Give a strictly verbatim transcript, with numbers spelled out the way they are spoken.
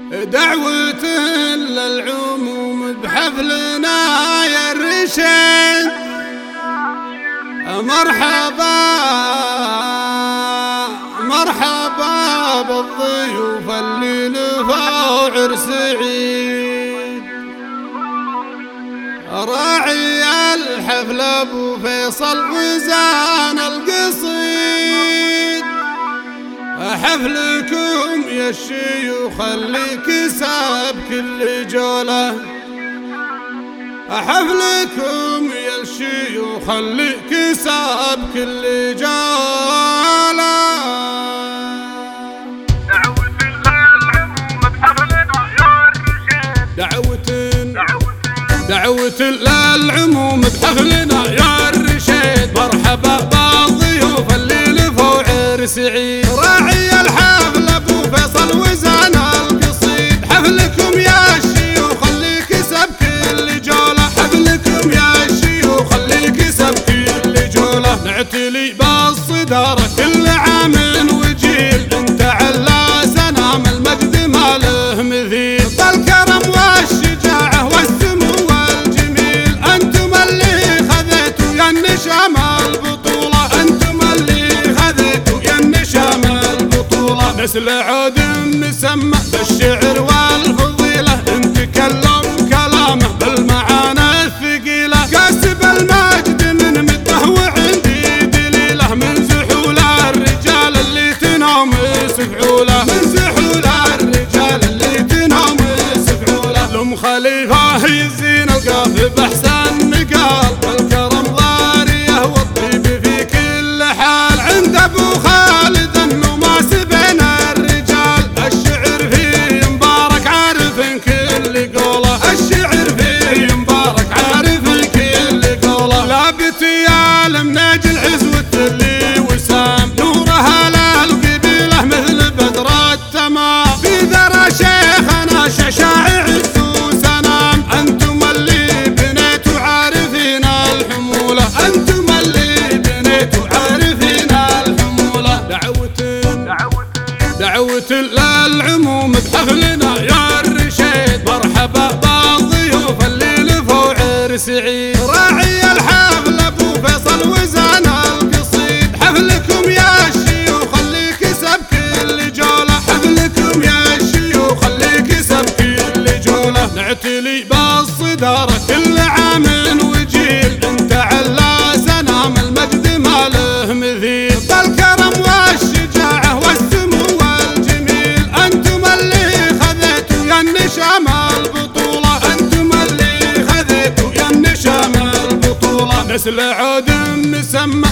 دعوة للعموم بحفلنا يا الرشيد، مرحبا مرحبا بالضيوف اللي لفوا عرس عيد. راعي الحفل ابو فيصل وزان القصيد، حفلكم يا الشيوخ اللي كسب كل جوله، حفلكم يا الشيوخ اللي كسب كل جوله. دعوة للعموم بحفلنا يا الرشيد، دعوة دعوة للعموم بحفلنا يا الرشيد، مرحبا بالضيوف اللي لفوا عرس عيد. راعي الحفل ابو فيصل وزان القصيد، حفلكم يا الشيوخ اللي كسب كل جوله، حفلكم يا الشيوخ اللي كسب كل جوله. نعتلي بالصدارة كل عام وجيل، انت على سنام المجد ما له مثيل، بالكرم والشجاعة والسمو والجميل، انتم اللي خذيتوا يا النشام البطولة، انتم اللي خذيتوا يا النشام البطولة. نسل عود مسمى بالشعر والفضيلة، انت كلم كلامه بالمعاني الثقيلة، كاسب المجد من مده وعندي دليله، من زحول الرجال اللي تنام سفعوله، من زحول الرجال اللي تنام سفعوله. لم خليفة يزين القاف بأحسن نقال، والكرم ضاريه والطيب في كل حال، عند ابو خالد النماس بين الرجال، الشعر فيه مبارك عارف كل قوله، الشعر فيه مبارك عارف كل قوله. لابت يا المناج العزوة اللي وسام، نورها للقبيلة مثل بدر التمام، في ذرى شيخنا ششاع عز وسنام، انتم اللي بنيتوا عارفين الحمولة، انتم اللي بنيتوا عارفين الحمولة. دعوة دعوة للعموم بحفلنا يا الرشيد، مرحبا بالضيوف اللي لفوا عرس عيد. راعي الحفل ابو فيصل وزان القصيد، حفلكم يا الشيوخ اللي كسب كل جوله، حفلكم يا الشيوخ اللي كسب كل جوله. نعتلي بالصدارة كل عام وجيل، انت على سنام المجد ما له مثيل، بالكرم والشجاعة والسمو والجميل، انتم اللي خذيتوا يا النشام البطولة، انتم اللي خذيتوا يا النشام البطولة. نسل عود مسمى